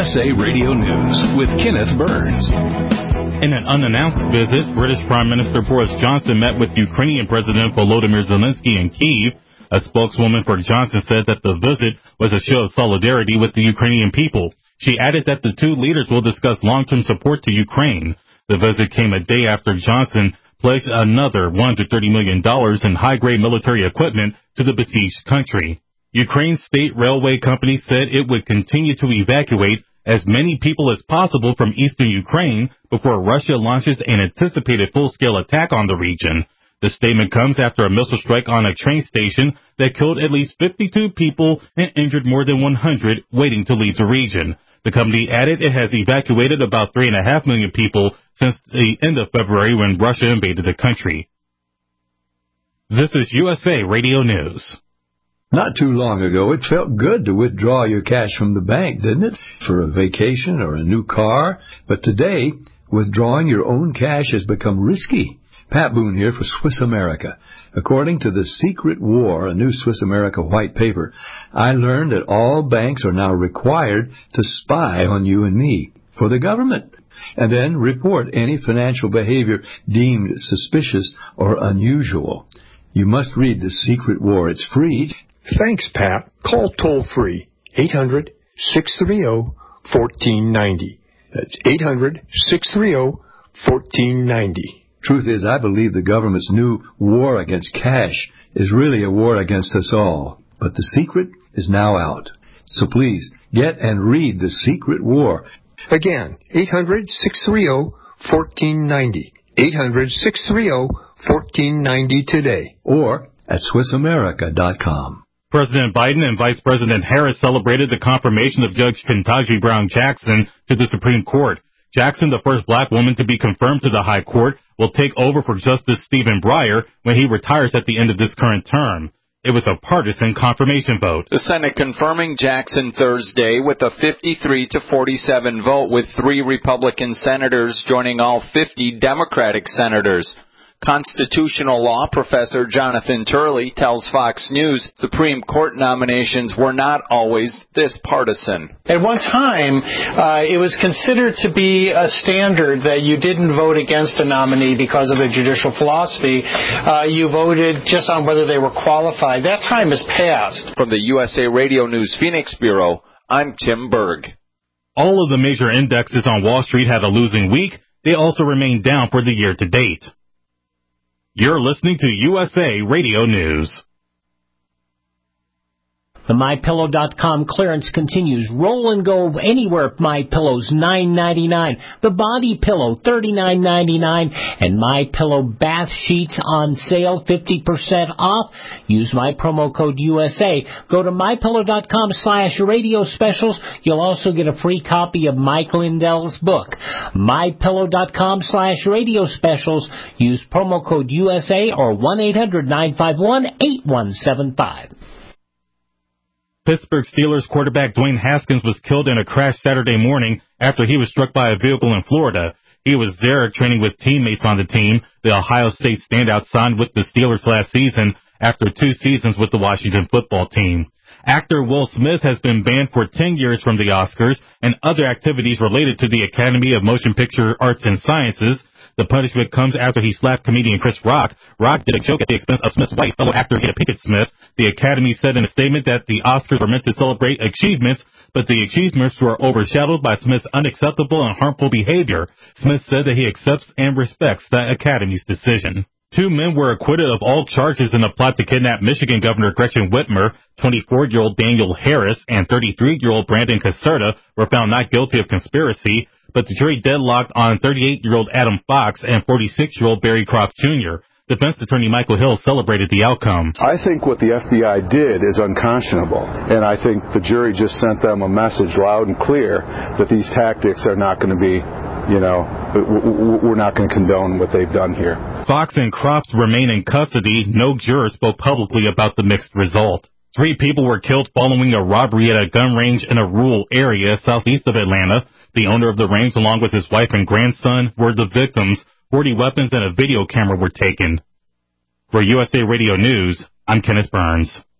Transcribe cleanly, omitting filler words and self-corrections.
USA Radio News with Kenneth Burns. In an unannounced visit, British Prime Minister Boris Johnson met with Ukrainian President Volodymyr Zelensky in Kyiv. A spokeswoman for Johnson said that the visit was a show of solidarity with the Ukrainian people. She added that the two leaders will discuss long-term support to Ukraine. The visit came a day after Johnson pledged another $130 million in high-grade military equipment to the besieged country. Ukraine's state railway company said it would continue to evacuate as many people as possible from eastern Ukraine before Russia launches an anticipated full-scale attack on the region. The statement comes after a missile strike on a train station that killed at least 52 people and injured more than 100 waiting to leave the region. The company added it has evacuated about 3.5 million people since the end of February when Russia invaded the country. This is USA Radio News. Not too long ago, it felt good to withdraw your cash from the bank, didn't it? For a vacation or a new car. But today, withdrawing your own cash has become risky. Pat Boone here for Swiss America. According to The Secret War, a new Swiss America white paper, I learned that all banks are now required to spy on you and me for the government, and then report any financial behavior deemed suspicious or unusual. You must read The Secret War. It's free. Thanks, Pat. Call toll-free 800-630-1490. That's 800-630-1490. Truth is, I believe the government's new war against cash is really a war against us all. But the secret is now out. So please, get and read The Secret War. Again, 800-630-1490. 800-630-1490 today. Or at SwissAmerica.com. President Biden and Vice President Harris celebrated the confirmation of Judge Ketanji Brown Jackson to the Supreme Court. Jackson, the first black woman to be confirmed to the High Court, will take over for Justice Stephen Breyer when he retires at the end of this current term. It was a partisan confirmation vote. The Senate confirming Jackson Thursday with a 53-47 vote, with 3 Republican senators joining all 50 Democratic senators. Constitutional law professor Jonathan Turley tells Fox News Supreme Court nominations were not always this partisan. At one time, it was considered to be a standard that you didn't vote against a nominee because of a judicial philosophy. You voted just on whether they were qualified. That time has passed. From the USA Radio News Phoenix Bureau, I'm Tim Berg. All of the major indexes on Wall Street had a losing week. They also remained down for the year to date. You're listening to USA Radio News. The MyPillow.com clearance continues. Roll and go anywhere. MyPillow's $9.99. The Body Pillow $39.99. And MyPillow bath sheets on sale 50% off. Use my promo code USA. Go to MyPillow.com/radio specials. You'll also get a free copy of Mike Lindell's book. MyPillow.com/radio specials. Use promo code USA or 1-800-951-8175. Pittsburgh Steelers quarterback Dwayne Haskins was killed in a crash Saturday morning after he was struck by a vehicle in Florida. He was there training with teammates on the team. The Ohio State standout signed with the Steelers last season after 2 seasons with the Washington football team. Actor Will Smith has been banned for 10 years from the Oscars and other activities related to the Academy of Motion Picture Arts and Sciences. The punishment comes after he slapped comedian Chris Rock. Rock did a joke at the expense of Smith's wife, fellow actor Jada Pinkett Smith. The Academy said in a statement that the Oscars were meant to celebrate achievements, but the achievements were overshadowed by Smith's unacceptable and harmful behavior. Smith said that he accepts and respects the Academy's decision. 2 men were acquitted of all charges in a plot to kidnap Michigan Governor Gretchen Whitmer. 24-year-old Daniel Harris and 33-year-old Brandon Caserta were found not guilty of conspiracy, but the jury deadlocked on 38-year-old Adam Fox and 46-year-old Barry Croft Jr. Defense attorney Michael Hill celebrated the outcome. I think what the FBI did is unconscionable, and I think the jury just sent them a message loud and clear that these tactics are not going to be, we're not going to condone what they've done here. Fox and Croft remain in custody. No juror spoke publicly about the mixed result. 3 people were killed following a robbery at a gun range in a rural area southeast of Atlanta. The owner of the range, along with his wife and grandson, were the victims. 40 weapons and a video camera were taken. For USA Radio News, I'm Kenneth Burns.